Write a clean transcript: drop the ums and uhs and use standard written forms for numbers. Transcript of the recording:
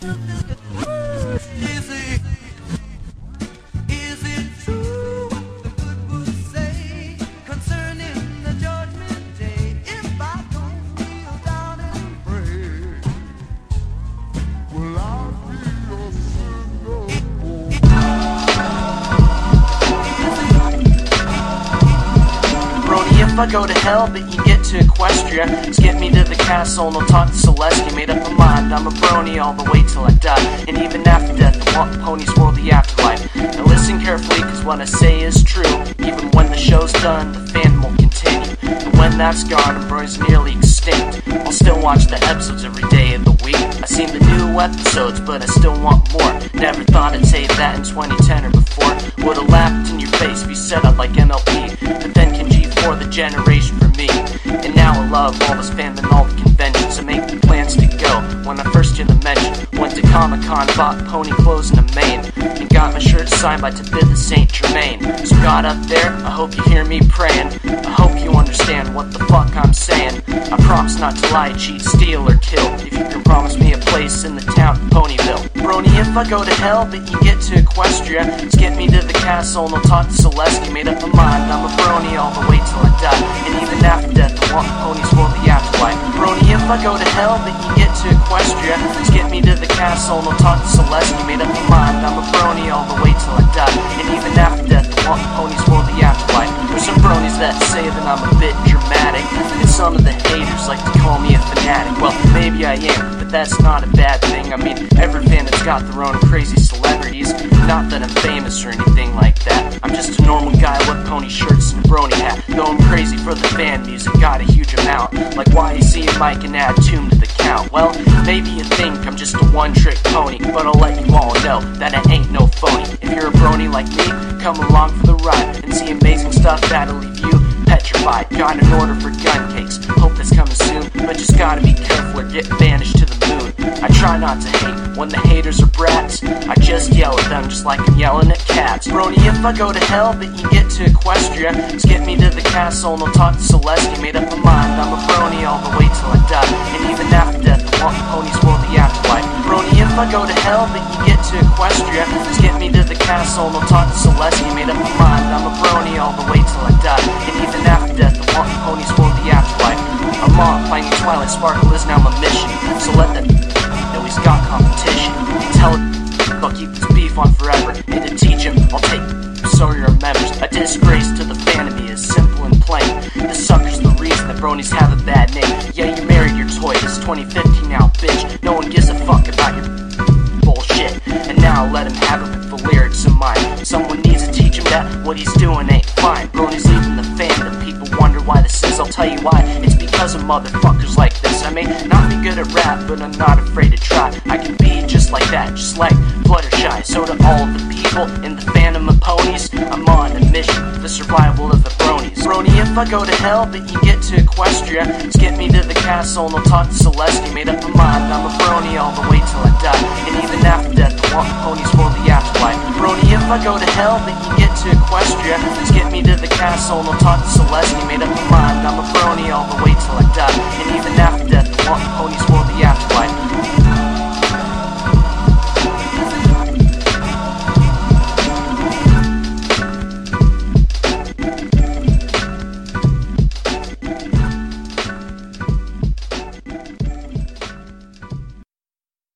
Is it true what the good would say concerning the judgment day? If I don't kneel down and pray, will I be a sinner? Brody, if I go to hell, but you get to Equestria, just get me to the castle and I'll talk to Celestia. Made up my mind, I'm a brony all the way till I die. And even after death, I want ponies for the afterlife. Now listen carefully, cause what I say is true. Even when the show's done, the fandom will continue. And when that's gone and Brody's nearly extinct, I'll still watch the episodes every day of the week. I've seen the new episodes, but I still want more. Never thought I'd say that in 2010 or before. Would've laughed in your face if you said I'd like MLB. But then came G4, the generation for me. And now I love all this fandom and all the conventions. I make the plans to go when I first hear the mention. Went to Comic-Con, bought pony clothes in a Maine, and got my shirt signed by Tabitha St. Germain. So God up there, I hope you hear me praying. I hope you understand what the fuck I'm saying. I promise not to lie, cheat, steal, or kill. If you can promise me a place in the town of Ponyville. Brony, if I go to hell, but you get to Equestria, just get me to the castle and I'll talk to Celestia. Made up my mind, I'm a brony all the way till I die. And even after death, I want ponies for the afterlife. Brony, if I go to hell, but you get to Equestria, just get me to the castle and I'll talk to Celestia. Made up my mind, I'm a brony all the way till I die. And even after death, I want ponies for the afterlife. There's some bronies that say that I'm a bit dramatic, and some of the haters like to call me a fanatic. Well, maybe I am, but that's not a bad thing. I mean, every fan has got their own crazy celebrities. Not that I'm famous or anything like that. I'm just a normal guy with pony shirts and a brony hat. Though I'm crazy for the fan music, got a huge amount. Like YAC and Mike and add tune to the count. Well, maybe you think I'm just a one-trick pony, but I'll let you all know that I ain't no phony. If you're a brony like me, come along for the ride and see amazing stuff that'll leave you petrified. Got an order for gun cakes, hope that's coming soon, but just gotta be careful or get banished to the moon. I try not to hate when the haters are brats. I just yell at them just like I'm yelling at cats. Brony, if I go to hell, but you get to Equestria, just get me to the castle and I'll talk to Celestia. Made up my mind, I'm a brony all the way till I die. And even after death, I want ponies for the afterlife. Brony, if I go to hell, but you get to Equestria, just get me to the castle and I'll talk to Celestia. Made up my mind, I'm a brony all the way till I die. And even after death, I want ponies for the afterlife. I'm on, finding Twilight Sparkle is now my mission. So let them know he's got competition. And tell him I'll keep this beef on forever. And to teach him, I'll take so he remembers. A disgrace to the fantasy is simple and plain. The sucker's the reason that bronies have a bad name. Yeah, you married your toy, this 2015 now, bitch. No one gives a fuck about your bullshit. And now let him have it with the lyrics in mind. Someone needs to teach him that what he's doing ain't fine. Brony's leaving the fandom, people wonder why this is. I'll tell you why, it's because of motherfuckers like this. I may not be good at rap, but I'm not afraid to try. I can be just like that, just like Fluttershy. So to all of the people in the fandom of ponies, I'm on a mission for the survival of the bronies. Brony, if I go to hell, but you get to Equestria, just get me to the castle and I'll talk to Celestia. Made up my mind, I'm a brony all the way till I die. And even after death, I want ponies for the afterlife. Brony, if I go to hell, but you get to Equestria, just get me to the castle and I'll talk to Celestia. Made up my mind, I'm a brony all the way till I die. And even after death, I want ponies for the afterlife.